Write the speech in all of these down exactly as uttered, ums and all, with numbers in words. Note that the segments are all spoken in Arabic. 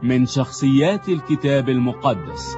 من شخصيات الكتاب المقدس.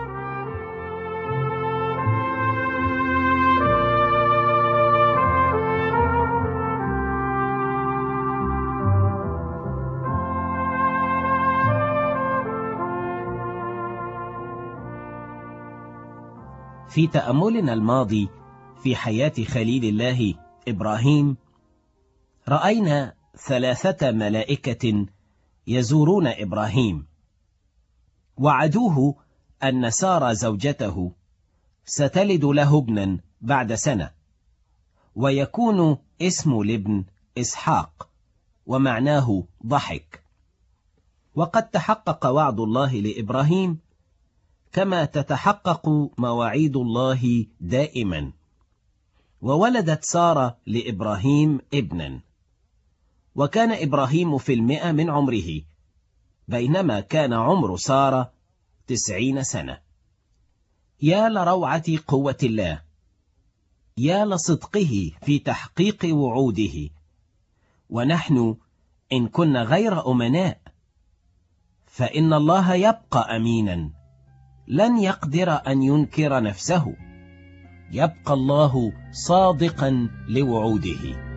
في تأملنا الماضي في حياة خليل الله إبراهيم، رأينا ثلاثة ملائكة يزورون إبراهيم، وعدوه أن سارة زوجته ستلد له ابنا بعد سنة، ويكون اسم الابن إسحاق، ومعناه ضحك. وقد تحقق وعد الله لإبراهيم كما تتحقق مواعيد الله دائما، وولدت سارة لإبراهيم ابنا، وكان إبراهيم في المئة من عمره، بينما كان عمر سارة تسعين سنة. يا لروعة قوة الله، يا لصدقه في تحقيق وعوده، ونحن إن كنا غير أمناء فإن الله يبقى أمينا، لن يقدر أن ينكر نفسه، يبقى الله صادقا لوعوده.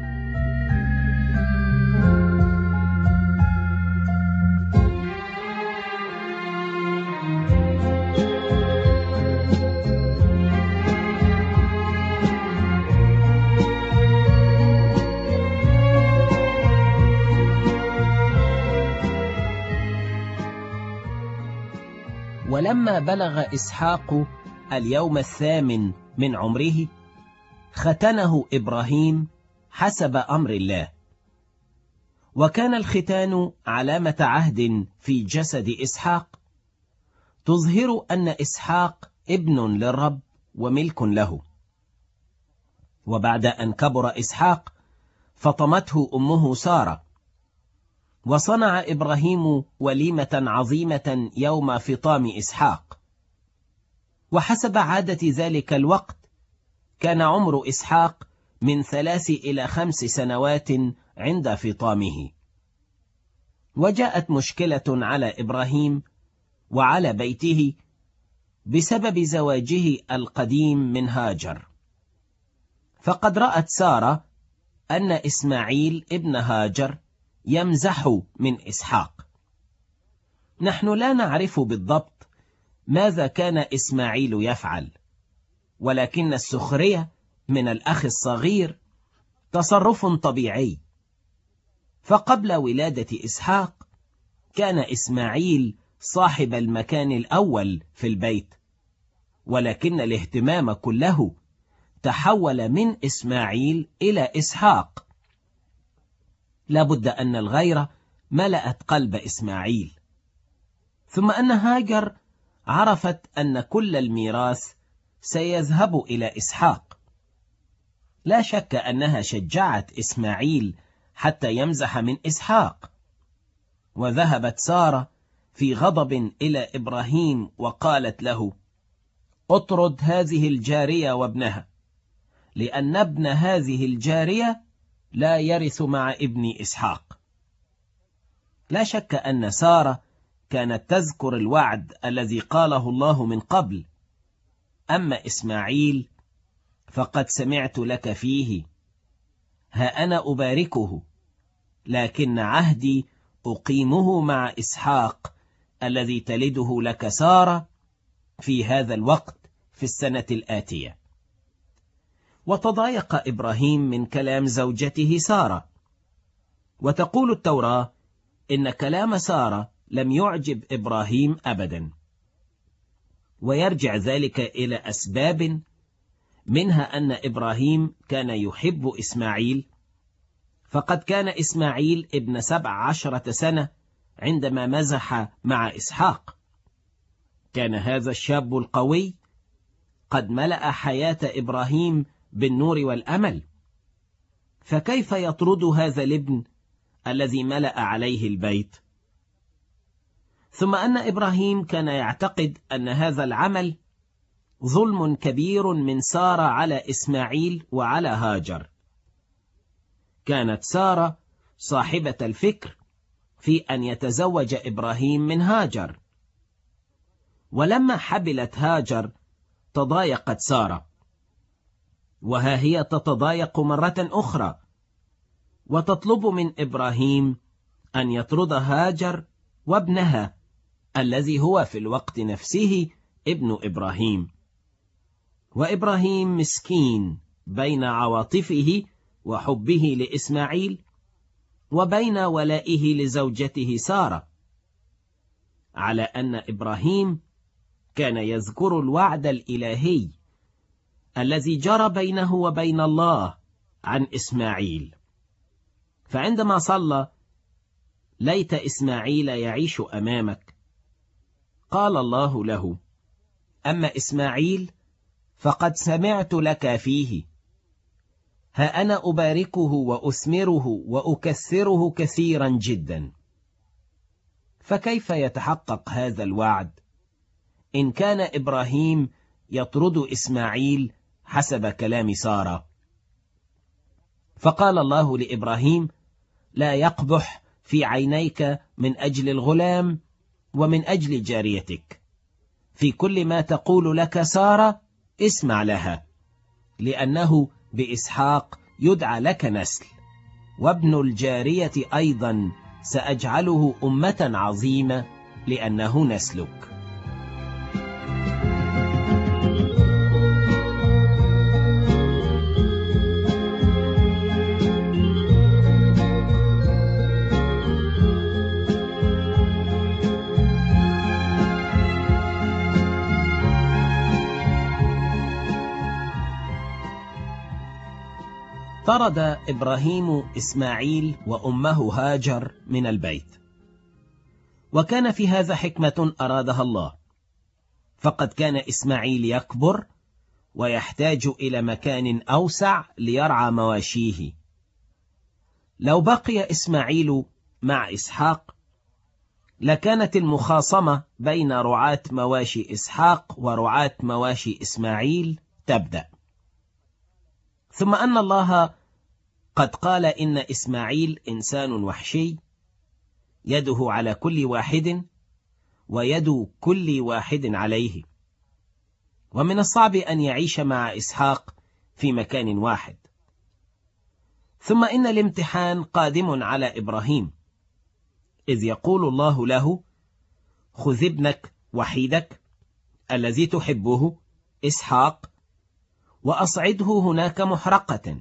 ولما بلغ إسحاق اليوم الثامن من عمره، ختنه إبراهيم حسب أمر الله. وكان الختان علامة عهد في جسد إسحاق، تظهر أن إسحاق ابن للرب وملك له. وبعد أن كبر إسحاق فطمته أمه سارة، وصنع إبراهيم وليمة عظيمة يوم فطام إسحاق. وحسب عادة ذلك الوقت كان عمر إسحاق من ثلاث إلى خمس سنوات عند فطامه. وجاءت مشكلة على إبراهيم وعلى بيته بسبب زواجه القديم من هاجر، فقد رأت سارة أن إسماعيل ابن هاجر يمزح من إسحاق. نحن لا نعرف بالضبط ماذا كان إسماعيل يفعل، ولكن السخرية من الأخ الصغير تصرف طبيعي. فقبل ولادة إسحاق كان إسماعيل صاحب المكان الأول في البيت، ولكن الاهتمام كله تحول من إسماعيل إلى إسحاق. لابد أن الغيرة ملأت قلب إسماعيل، ثم أن هاجر عرفت أن كل الميراث سيذهب إلى إسحاق. لا شك أنها شجعت إسماعيل حتى يمزح من إسحاق. وذهبت سارة في غضب إلى إبراهيم وقالت له: اطرد هذه الجارية وابنها، لأن ابن هذه الجارية لا يرث مع ابن إسحاق. لا شك أن سارة كانت تذكر الوعد الذي قاله الله من قبل: أما إسماعيل فقد سمعت لك فيه، ها أنا أباركه، لكن عهدي أقيمه مع إسحاق الذي تلده لك سارة في هذا الوقت في السنة الآتية. وتضايق إبراهيم من كلام زوجته سارة، وتقول التوراة إن كلام سارة لم يعجب إبراهيم أبدا، ويرجع ذلك إلى أسباب، منها أن إبراهيم كان يحب إسماعيل، فقد كان إسماعيل ابن سبع عشرة سنة عندما مزح مع إسحاق. كان هذا الشاب القوي قد ملأ حياة إبراهيم بالنور والأمل، فكيف يطرد هذا الابن الذي ملأ عليه البيت؟ ثم أن إبراهيم كان يعتقد أن هذا العمل ظلم كبير من سارة على إسماعيل وعلى هاجر. كانت سارة صاحبة الفكر في أن يتزوج إبراهيم من هاجر. ولما حبلت هاجر تضايقت سارة، وها هي تتضايق مرة أخرى وتطلب من إبراهيم أن يطرد هاجر وابنها الذي هو في الوقت نفسه ابن إبراهيم. وإبراهيم مسكين بين عواطفه وحبه لإسماعيل وبين ولائه لزوجته سارة، على أن إبراهيم كان يذكر الوعد الإلهي الذي جرى بينه وبين الله عن إسماعيل. فعندما صلى: ليت إسماعيل يعيش أمامك، قال الله له: أما إسماعيل فقد سمعت لك فيه، ها أنا أباركه وأثمره وأكثره كثيرا جدا. فكيف يتحقق هذا الوعد إن كان إبراهيم يطرد إسماعيل حسب كلام سارة؟ فقال الله لإبراهيم: لا يقبح في عينيك من أجل الغلام ومن أجل جاريتك، في كل ما تقول لك سارة اسمع لها، لأنه بإسحاق يدعى لك نسل، وابن الجارية أيضا سأجعله أمة عظيمة لأنه نسلك. طرد إبراهيم إسماعيل وأمه هاجر من البيت، وكان في هذا حكمة أرادها الله، فقد كان إسماعيل يكبر ويحتاج إلى مكان أوسع ليرعى مواشيه. لو بقي إسماعيل مع إسحاق لكانت المخاصمة بين رعاة مواشي إسحاق ورعاة مواشي إسماعيل تبدأ. ثم أن الله قد قال إن إسماعيل إنسان وحشي يده على كل واحد ويد كل واحد عليه، ومن الصعب أن يعيش مع إسحاق في مكان واحد. ثم إن الامتحان قادم على إبراهيم، إذ يقول الله له: خذ ابنك وحيدك الذي تحبه إسحاق وأصعده هناك محرقة.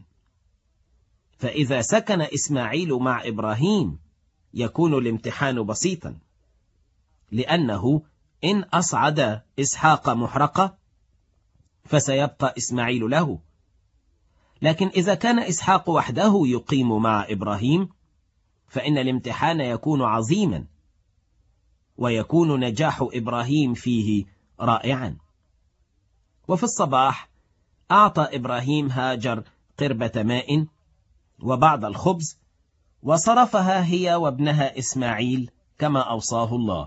فإذا سكن إسماعيل مع إبراهيم يكون الامتحان بسيطا، لأنه إن أصعد إسحاق محرقة فسيبقى إسماعيل له. لكن إذا كان إسحاق وحده يقيم مع إبراهيم فإن الامتحان يكون عظيما، ويكون نجاح إبراهيم فيه رائعا. وفي الصباح أعطى إبراهيم هاجر قربة ماء وبعض الخبز، وصرفها هي وابنها إسماعيل كما أوصاه الله.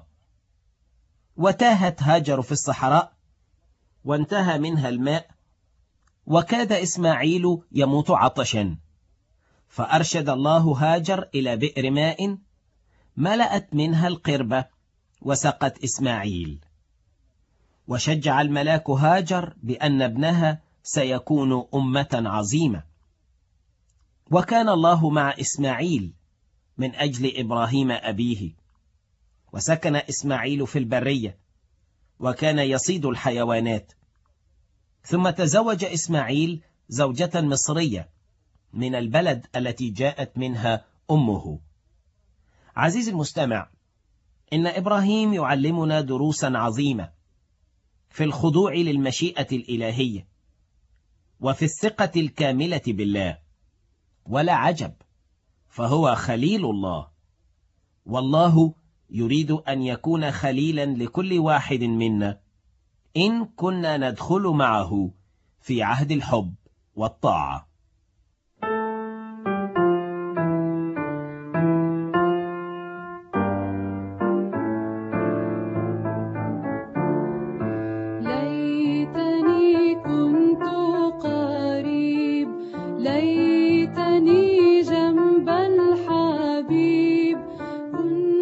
وتاهت هاجر في الصحراء وانتهى منها الماء، وكاد إسماعيل يموت عطشا، فأرشد الله هاجر إلى بئر ماء ملأت منها القربة وسقت إسماعيل. وشجع الملاك هاجر بأن ابنها سيكون أمة عظيمة. وكان الله مع إسماعيل من أجل إبراهيم أبيه، وسكن إسماعيل في البرية وكان يصيد الحيوانات. ثم تزوج إسماعيل زوجة مصرية من البلد التي جاءت منها أمه. عزيزي المستمع، إن إبراهيم يعلمنا دروسا عظيمة في الخضوع للمشيئة الإلهية وفي الثقة الكاملة بالله. ولا عجب، فهو خليل الله، والله يريد أن يكون خليلا لكل واحد منا إن كنا ندخل معه في عهد الحب والطاعة. ليتني كنت قريب، ليتني جنب الحبيب، كنت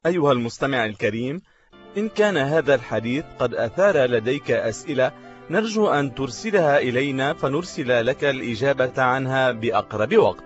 أيها المستمع الكريم، إن كان هذا الحديث قد أثار لديك أسئلة، نرجو أن ترسلها إلينا فنرسل لك الإجابة عنها بأقرب وقت.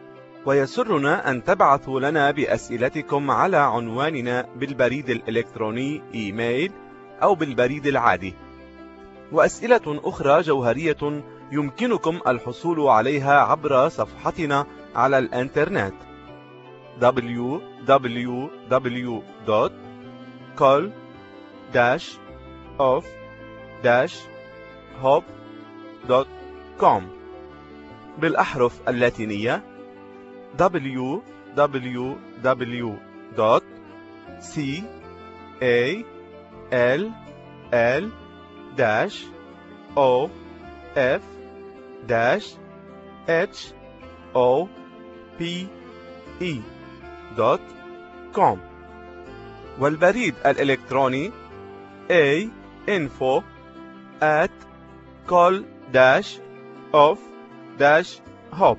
ويسرنا أن تبعثوا لنا بأسئلتكم على عنواننا بالبريد الإلكتروني إيميل أو بالبريد العادي. وأسئلة أخرى جوهرية يمكنكم الحصول عليها عبر صفحتنا على الإنترنت دبليو دبليو دبليو دوت كول داش أوف داش هوب دوت كوم بالأحرف اللاتينية دبليو دبليو دبليو دوت سي إيه إل إل داش أو إف داش إتش أو بي إي دوت كوم. والبريد الإلكتروني A info at call dash of dash hop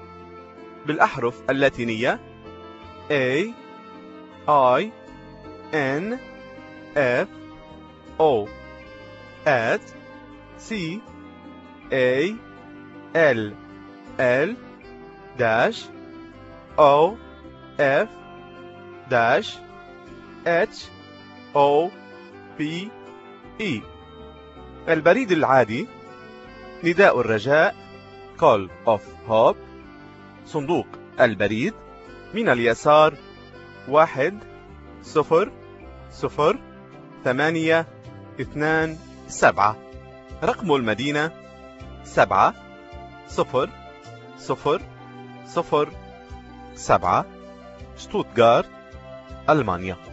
بالأحرف اللاتينية A I N F O at C A L L dash O F dash H O P E. البريد العادي نداء الرجاء Call of Hope، صندوق البريد من اليسار واحد صفر صفر ثمانية اثنان سبعة، رقم المدينة سبعة صفر صفر صفر سبعة، شتوتغارت، ألمانيا.